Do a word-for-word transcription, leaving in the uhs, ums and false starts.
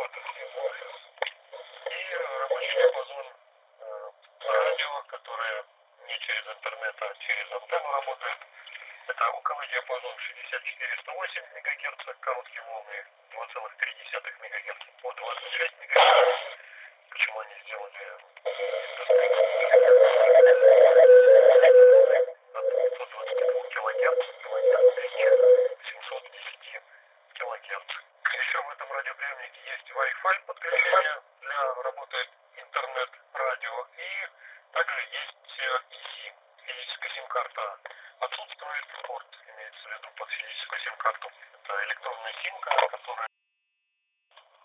перехвата связной. И рабочий диапазон э, радио, которое не через интернет, а через антенну работает. Это около диапазон шестьдесят четыре сто восемь мегагерц, короткие волны два целых три десятых мегагерца по двадцать шесть мегагерц. Почему они сделали от пятьсот двадцати двух килогерц до тысячи семисот десяти килогерц. Еще в этом радиоприемнике есть Wi-Fi подключение для работы интернет-радио, и также есть и сим, физическая сим-карта. Отсутствует порт, имеется в виду под физическую сим-карту.